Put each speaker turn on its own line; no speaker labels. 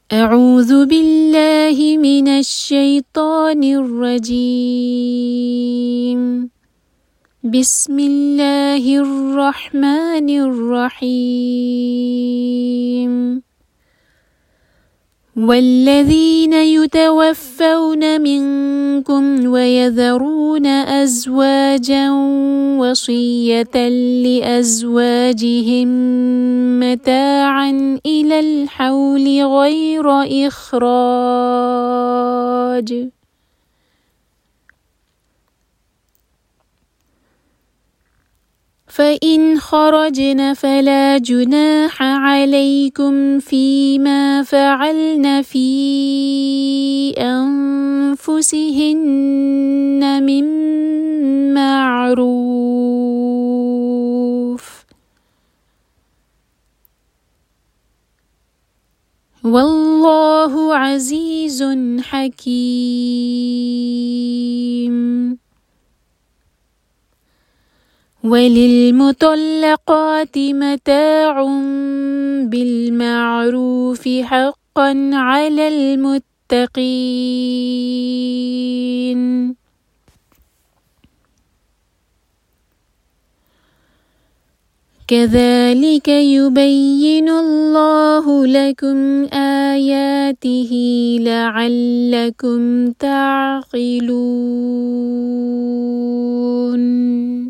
أعوذ بالله من الشيطان الرجيم. بسم الله الرحمن الرحيم. والذين يتوفون منكم ويذرون أزواجا وصية لأزواجهم متاعا إلى الحول غير إخراج فإن خرجن فلا جناح عليكم فيما فعلن في أنفسهن من معروف والله عزيز حكيم. وللمطلقات متاع بالمعروف حقا على المتقين. كذلك يبين الله لكم آياته لعلكم تعقلون.